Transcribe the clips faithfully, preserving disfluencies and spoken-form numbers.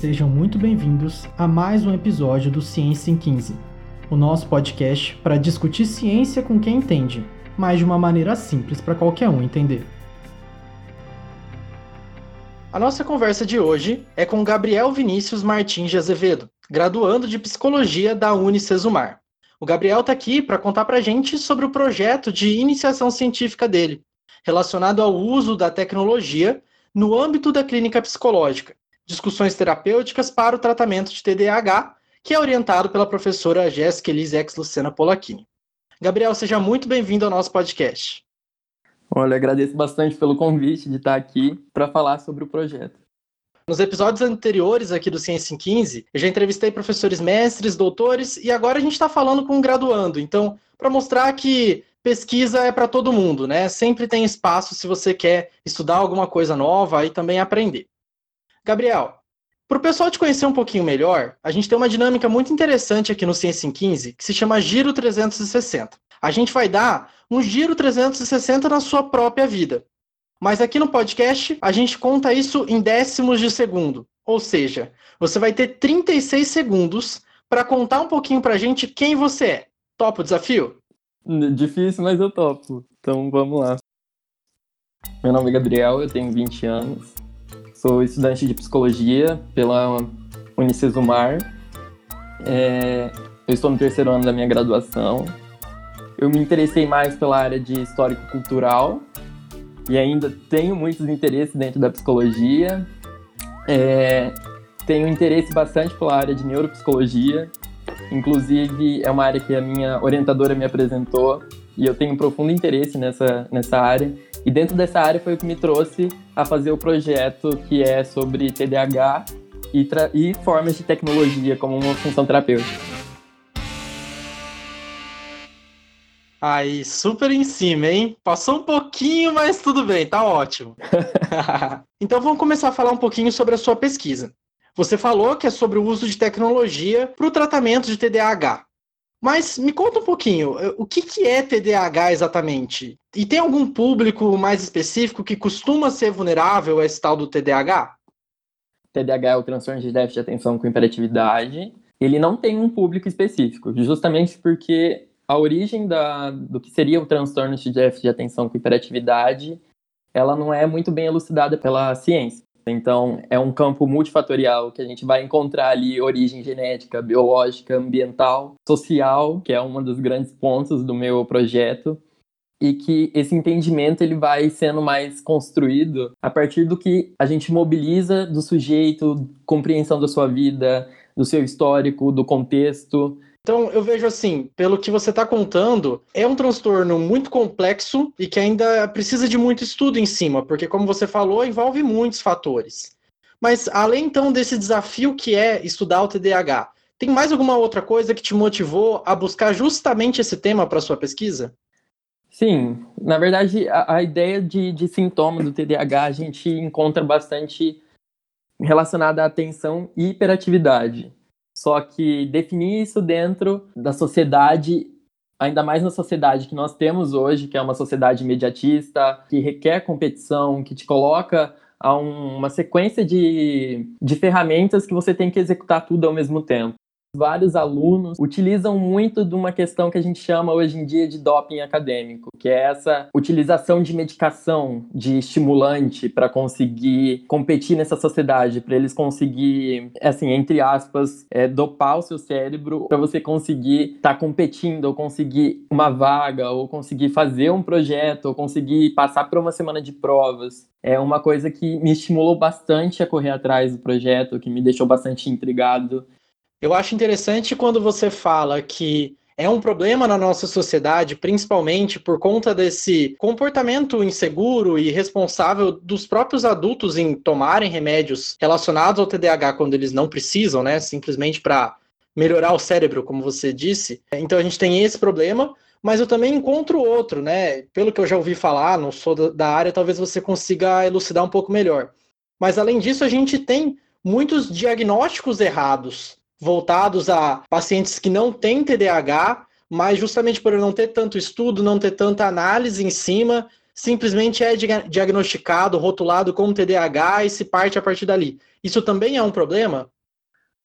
Sejam muito bem-vindos a mais um episódio do Ciência em quinze, o nosso podcast para discutir ciência com quem entende, mas de uma maneira simples para qualquer um entender. A nossa conversa de hoje é com Gabriel Vinícius Martins de Azevedo, graduando de Psicologia da Unicesumar. O Gabriel está aqui para contar para a gente sobre o projeto de iniciação científica dele, relacionado ao uso da tecnologia no âmbito da clínica psicológica, discussões terapêuticas para o tratamento de T D A H, que é orientado pela professora Jéssica Elise Ex Lucena Polacchini. Gabriel, seja muito bem-vindo ao nosso podcast. Olha, agradeço bastante pelo convite de estar aqui para falar sobre o projeto. Nos episódios anteriores aqui do Ciência em quinze, eu já entrevistei professores mestres, doutores, e agora a gente está falando com um graduando. Então, para mostrar que pesquisa é para todo mundo, né? Sempre tem espaço se você quer estudar alguma coisa nova e também aprender. Gabriel, para o pessoal te conhecer um pouquinho melhor, a gente tem uma dinâmica muito interessante aqui no Ciência em quinze, que se chama Giro trezentos e sessenta. A gente vai dar um giro trezentos e sessenta na sua própria vida. Mas aqui no podcast, a gente conta isso em décimos de segundo. Ou seja, você vai ter trinta e seis segundos para contar um pouquinho para a gente quem você é. Topa o desafio? Difícil, mas eu topo. Então vamos lá. Meu nome é Gabriel, eu tenho vinte anos. Sou estudante de Psicologia pela Unicesumar. É, eu estou no terceiro ano da minha graduação. Eu me interessei mais pela área de Histórico-Cultural e ainda tenho muitos interesses dentro da Psicologia. É, tenho interesse bastante pela área de Neuropsicologia. Inclusive, é uma área que a minha orientadora me apresentou e eu tenho um profundo interesse nessa, nessa área. E dentro dessa área foi o que me trouxe a fazer o projeto que é sobre T D A H e, tra- e formas de tecnologia como uma função terapêutica. Aí, super em cima, hein? Passou um pouquinho, mas tudo bem, tá ótimo. Então vamos começar a falar um pouquinho sobre a sua pesquisa. Você falou que é sobre o uso de tecnologia para o tratamento de T D A H. Mas me conta um pouquinho, o que, que é T D A H exatamente? E tem algum público mais específico que costuma ser vulnerável a esse tal do T D A H? T D A H é o transtorno de déficit de atenção com hiperatividade. Ele não tem um público específico, justamente porque a origem da, do que seria o transtorno de déficit de atenção com hiperatividade, ela não é muito bem elucidada pela ciência. Então, é um campo multifatorial que a gente vai encontrar ali origem genética, biológica, ambiental, social, que é um dos grandes pontos do meu projeto, e que esse entendimento ele vai sendo mais construído a partir do que a gente mobiliza do sujeito, compreensão da sua vida, do seu histórico, do contexto. Então, eu vejo assim, pelo que você está contando, é um transtorno muito complexo e que ainda precisa de muito estudo em cima, porque, como você falou, envolve muitos fatores. Mas, além, então, desse desafio que é estudar o T D A H, tem mais alguma outra coisa que te motivou a buscar justamente esse tema para a sua pesquisa? Sim, na verdade, a, a ideia de, de sintoma do T D A H a gente encontra bastante relacionada à atenção e hiperatividade. Só que definir isso dentro da sociedade, ainda mais na sociedade que nós temos hoje, que é uma sociedade imediatista, que requer competição, que te coloca a um, uma sequência de, de ferramentas que você tem que executar tudo ao mesmo tempo. Vários alunos utilizam muito de uma questão que a gente chama hoje em dia de doping acadêmico, que é essa utilização de medicação, de estimulante para conseguir competir nessa sociedade, para eles conseguir, assim, entre aspas, é, dopar o seu cérebro para você conseguir estar tá competindo, ou conseguir uma vaga, ou conseguir fazer um projeto, ou conseguir passar por uma semana de provas. É uma coisa que me estimulou bastante a correr atrás do projeto, que me deixou bastante intrigado. Eu acho interessante quando você fala que é um problema na nossa sociedade, principalmente por conta desse comportamento inseguro e irresponsável dos próprios adultos em tomarem remédios relacionados ao T D A H quando eles não precisam, né? Simplesmente para melhorar o cérebro, como você disse. Então a gente tem esse problema, mas eu também encontro outro, né? Pelo que eu já ouvi falar, não sou da área, talvez você consiga elucidar um pouco melhor. Mas além disso, a gente tem muitos diagnósticos errados voltados a pacientes que não têm T D A H, mas justamente por não ter tanto estudo, não ter tanta análise em cima, simplesmente é diagnosticado, rotulado como T D A H e se parte a partir dali. Isso também é um problema?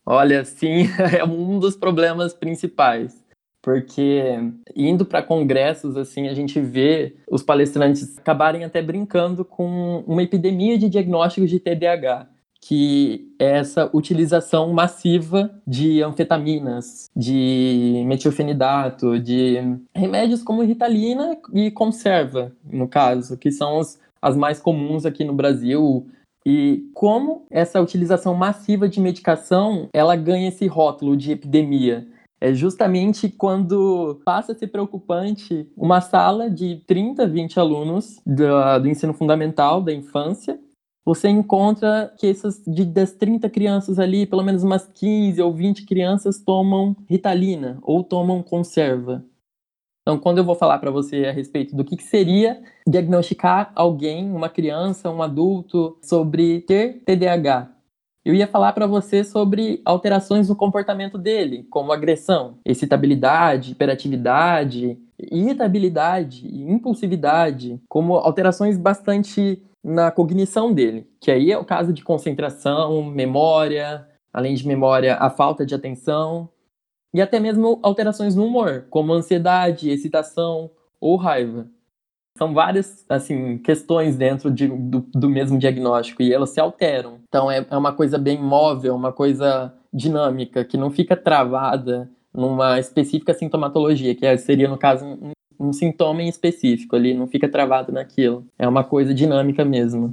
Olha, sim, é um dos problemas principais, porque indo para congressos, assim, a gente vê os palestrantes acabarem até brincando com uma epidemia de diagnósticos de T D A H, que é essa utilização massiva de anfetaminas, de metilfenidato, de remédios como Ritalina e Conserva, no caso, que são os, as mais comuns aqui no Brasil. E como essa utilização massiva de medicação, ela ganha esse rótulo de epidemia? É justamente quando passa a ser preocupante uma sala de trinta, vinte alunos do, do ensino fundamental, da infância. Você encontra que essas, de, das trinta crianças ali, pelo menos umas quinze ou vinte crianças tomam Ritalina ou tomam Conserva. Então, quando eu vou falar para você a respeito do que, que seria diagnosticar alguém, uma criança, um adulto, sobre ter T D A H, eu ia falar para você sobre alterações no comportamento dele, como agressão, excitabilidade, hiperatividade, irritabilidade e impulsividade, como alterações bastante na cognição dele, que aí é o caso de concentração, memória, além de memória, a falta de atenção, e até mesmo alterações no humor, como ansiedade, excitação ou raiva. São várias, assim, questões dentro de, do, do mesmo diagnóstico e elas se alteram. Então é, é uma coisa bem móvel, uma coisa dinâmica, que não fica travada numa específica sintomatologia, que é, seria, no caso, um, um sintoma em específico ali, não fica travado naquilo. É uma coisa dinâmica mesmo.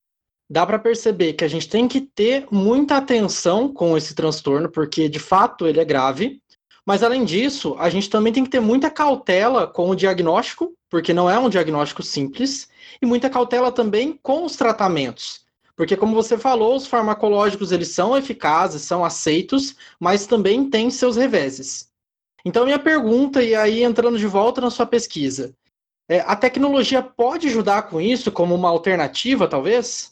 Dá para perceber que a gente tem que ter muita atenção com esse transtorno, porque de fato ele é grave. Mas além disso, a gente também tem que ter muita cautela com o diagnóstico, porque não é um diagnóstico simples, e muita cautela também com os tratamentos. Porque como você falou, os farmacológicos eles são eficazes, são aceitos, mas também têm seus reveses. Então minha pergunta, e aí entrando de volta na sua pesquisa, é, a tecnologia pode ajudar com isso como uma alternativa, talvez?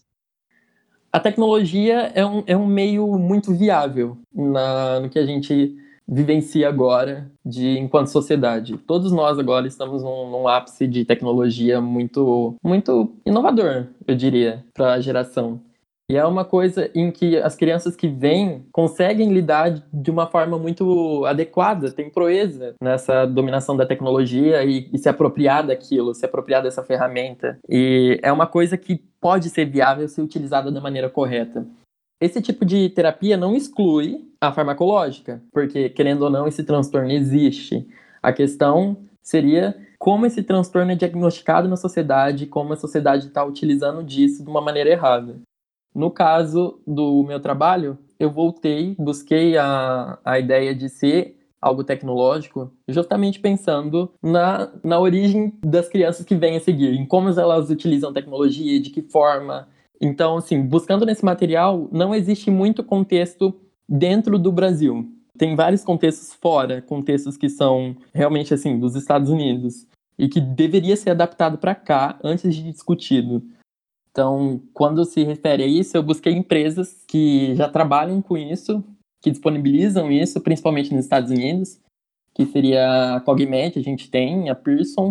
A tecnologia é um, é um meio muito viável na, no que a gente vivencia agora de, enquanto sociedade. Todos nós agora estamos num, num ápice de tecnologia muito, muito inovador, eu diria, para a geração. E é uma coisa em que as crianças que vêm conseguem lidar de uma forma muito adequada, tem proeza nessa dominação da tecnologia e, e se apropriar daquilo, se apropriar dessa ferramenta. E é uma coisa que pode ser viável se utilizada da maneira correta. Esse tipo de terapia não exclui a farmacológica, porque, querendo ou não, esse transtorno existe. A questão seria como esse transtorno é diagnosticado na sociedade, como a sociedade está utilizando disso de uma maneira errada. No caso do meu trabalho, eu voltei, busquei a, a ideia de ser algo tecnológico, justamente pensando na, na origem das crianças que vêm a seguir, em como elas utilizam tecnologia, de que forma. Então, assim, buscando nesse material, não existe muito contexto dentro do Brasil. Tem vários contextos fora, contextos que são realmente, assim, dos Estados Unidos, e que deveria ser adaptado para cá antes de discutido. Então, quando se refere a isso, eu busquei empresas que já trabalham com isso, que disponibilizam isso, principalmente nos Estados Unidos, que seria a Cogmed, a gente tem, a Pearson,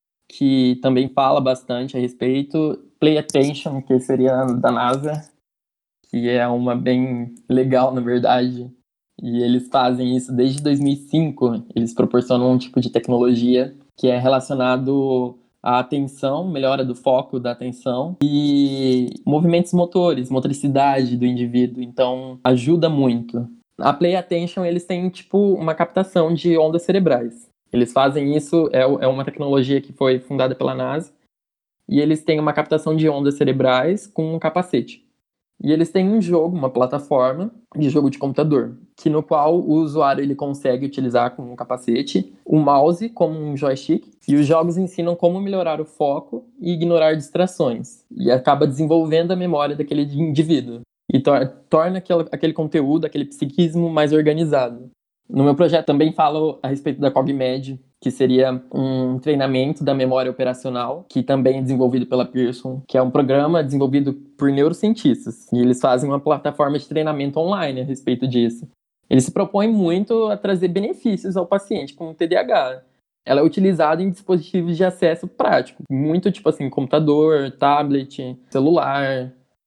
que também fala bastante a respeito, Play Attention, que seria da NASA, que é uma bem legal, na verdade, e eles fazem isso desde dois mil e cinco, eles proporcionam um tipo de tecnologia que é relacionado à atenção, melhora do foco da atenção e movimentos motores, motricidade do indivíduo, então ajuda muito. A Play Attention, eles têm tipo uma captação de ondas cerebrais. Eles fazem isso, é, é uma tecnologia que foi fundada pela NASA, e eles têm uma captação de ondas cerebrais com um capacete. E eles têm um jogo, uma plataforma de jogo de computador, que no qual o usuário ele consegue utilizar com um capacete, o mouse como um joystick, e os jogos ensinam como melhorar o foco e ignorar distrações, e acaba desenvolvendo a memória daquele indivíduo, e tor- torna aquele, aquele conteúdo, aquele psiquismo mais organizado. No meu projeto também falo a respeito da Cogmed, que seria um treinamento da memória operacional, que também é desenvolvido pela Pearson, que é um programa desenvolvido por neurocientistas. E eles fazem uma plataforma de treinamento online a respeito disso. Eles se propõem muito a trazer benefícios ao paciente com T D A H. Ela é utilizada em dispositivos de acesso prático, muito tipo assim, computador, tablet, celular.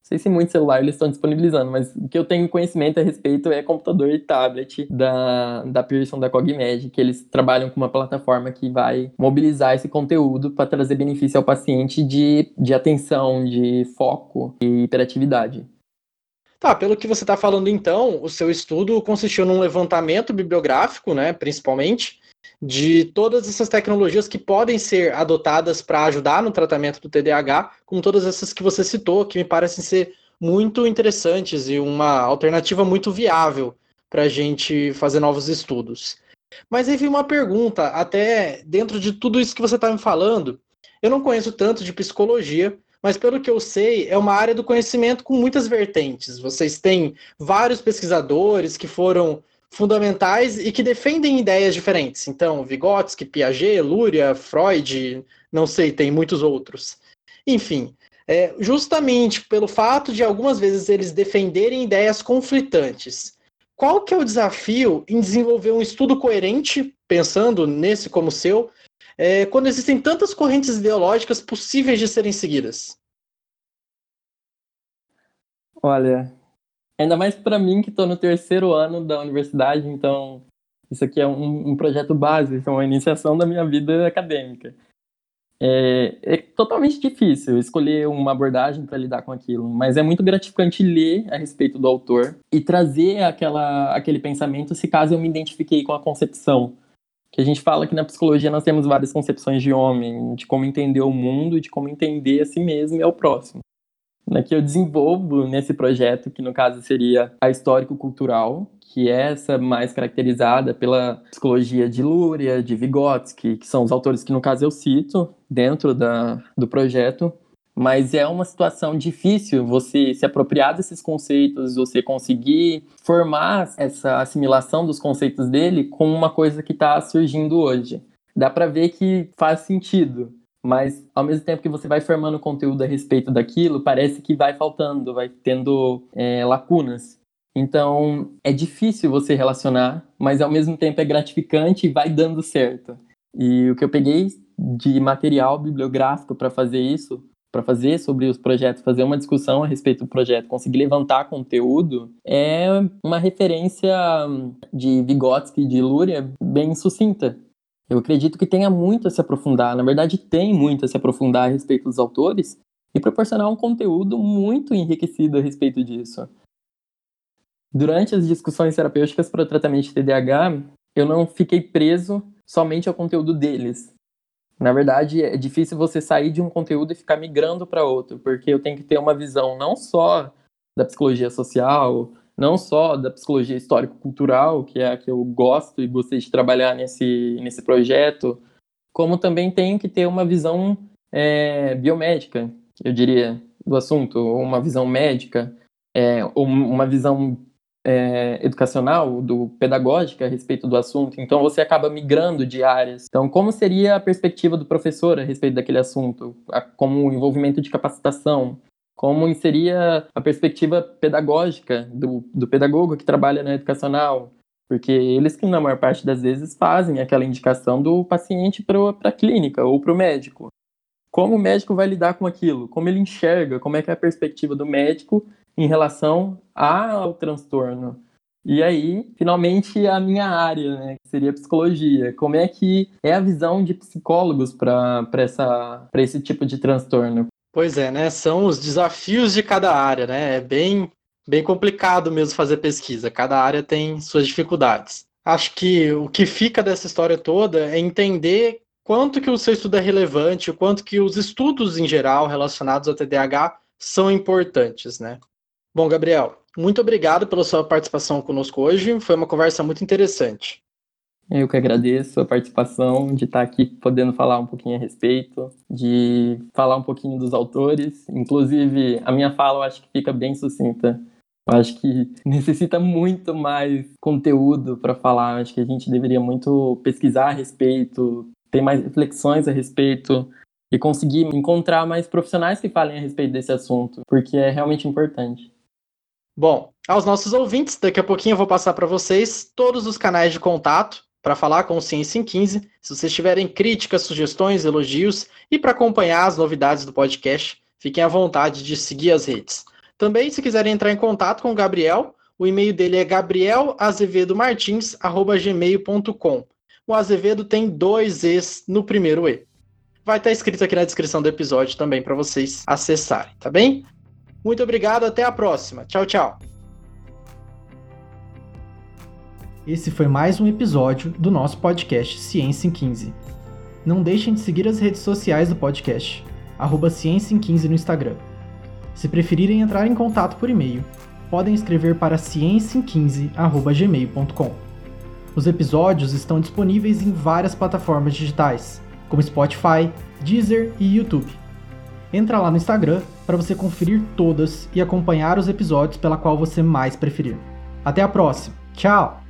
sei se muito celular eles estão disponibilizando, mas o que eu tenho conhecimento a respeito é computador e tablet da, da Pearson, da Cogmed, que eles trabalham com uma plataforma que vai mobilizar esse conteúdo para trazer benefício ao paciente de, de atenção, de foco e hiperatividade. Tá, pelo que você está falando então, o seu estudo consistiu num levantamento bibliográfico, né, principalmente, de todas essas tecnologias que podem ser adotadas para ajudar no tratamento do T D A H, como todas essas que você citou, que me parecem ser muito interessantes e uma alternativa muito viável para a gente fazer novos estudos. Mas aí vem uma pergunta, até dentro de tudo isso que você está me falando, eu não conheço tanto de psicologia, mas pelo que eu sei, é uma área do conhecimento com muitas vertentes. Vocês têm vários pesquisadores que foram fundamentais e que defendem ideias diferentes. Então, Vygotsky, Piaget, Luria, Freud, não sei, tem muitos outros. Enfim, é, justamente pelo fato de algumas vezes eles defenderem ideias conflitantes, qual que é o desafio em desenvolver um estudo coerente, pensando nesse como o seu, é, quando existem tantas correntes ideológicas possíveis de serem seguidas? Olha, ainda mais para mim que estou no terceiro ano da universidade, então isso aqui é um, um projeto básico, é uma iniciação da minha vida acadêmica. É, é totalmente difícil escolher uma abordagem para lidar com aquilo, mas é muito gratificante ler a respeito do autor e trazer aquela, aquele pensamento se caso eu me identifiquei com a concepção. Que a gente fala que na psicologia nós temos várias concepções de homem, de como entender o mundo, de como entender a si mesmo e ao próximo. Que eu desenvolvo nesse projeto, que no caso seria a histórico-cultural, que é essa mais caracterizada pela psicologia de Luria, de Vygotsky, que são os autores que no caso eu cito dentro da, do projeto, mas é uma situação difícil você se apropriar desses conceitos, você conseguir formar essa assimilação dos conceitos dele com uma coisa que está surgindo hoje. Dá para ver que faz sentido, mas ao mesmo tempo que você vai formando conteúdo a respeito daquilo, parece que vai faltando, vai tendo é, lacunas. Então, é difícil você relacionar, mas ao mesmo tempo é gratificante e vai dando certo. E o que eu peguei de material bibliográfico para fazer isso, para fazer sobre os projetos, fazer uma discussão a respeito do projeto, conseguir levantar conteúdo, é uma referência de Vygotsky e de Luria bem sucinta. Eu acredito que tenha muito a se aprofundar, na verdade tem muito a se aprofundar a respeito dos autores e proporcionar um conteúdo muito enriquecido a respeito disso. Durante as discussões terapêuticas para o tratamento de T D A H, eu não fiquei preso somente ao conteúdo deles. Na verdade, é difícil você sair de um conteúdo e ficar migrando para outro, porque eu tenho que ter uma visão não só da psicologia social, não só da psicologia histórico-cultural, que é a que eu gosto e gostei de trabalhar nesse, nesse projeto, como também tenho que ter uma visão é, biomédica, eu diria, do assunto, uma visão médica, é, uma visão É, educacional, do pedagógica a respeito do assunto, então você acaba migrando de áreas. Então, como seria a perspectiva do professor a respeito daquele assunto? A, como o envolvimento de capacitação? Como seria a perspectiva pedagógica do, do pedagogo que trabalha na educacional? Porque eles que, na maior parte das vezes, fazem aquela indicação do paciente para a clínica ou para o médico. Como o médico vai lidar com aquilo? Como ele enxerga? Como é que é a perspectiva do médico em relação ao transtorno? E aí, finalmente, a minha área, né, que seria a psicologia. Como é que é a visão de psicólogos para para esse tipo de transtorno? Pois é, né? São os desafios de cada área, né? É bem, bem complicado mesmo fazer pesquisa. Cada área tem suas dificuldades. Acho que o que fica dessa história toda é entender quanto que o seu estudo é relevante, o quanto que os estudos em geral relacionados ao T D A H são importantes, né? Bom, Gabriel, muito obrigado pela sua participação conosco hoje. Foi uma conversa muito interessante. Eu que agradeço a participação, de estar aqui podendo falar um pouquinho a respeito, de falar um pouquinho dos autores. Inclusive, a minha fala eu acho que fica bem sucinta. Eu acho que necessita muito mais conteúdo para falar. Eu acho que a gente deveria muito pesquisar a respeito, ter mais reflexões a respeito e conseguir encontrar mais profissionais que falem a respeito desse assunto, porque é realmente importante. Bom, aos nossos ouvintes, daqui a pouquinho eu vou passar para vocês todos os canais de contato para falar com o Ciência em quinze. Se vocês tiverem críticas, sugestões, elogios e para acompanhar as novidades do podcast, fiquem à vontade de seguir as redes. Também, se quiserem entrar em contato com o Gabriel, o e-mail dele é gabriel azevedo martins arroba gmail ponto com. O Azevedo tem dois E's no primeiro E. Vai estar escrito aqui na descrição do episódio também para vocês acessarem, tá bem? Muito obrigado, até a próxima. Tchau, tchau. Esse foi mais um episódio do nosso podcast Ciência em quinze. Não deixem de seguir as redes sociais do podcast, arroba Ciência em quinze no Instagram. Se preferirem entrar em contato por e-mail, podem escrever para ciência em quinze arroba gmail ponto com. Os episódios estão disponíveis em várias plataformas digitais, como Spotify, Deezer e YouTube. Entra lá no Instagram para você conferir todas e acompanhar os episódios pela qual você mais preferir. Até a próxima. Tchau!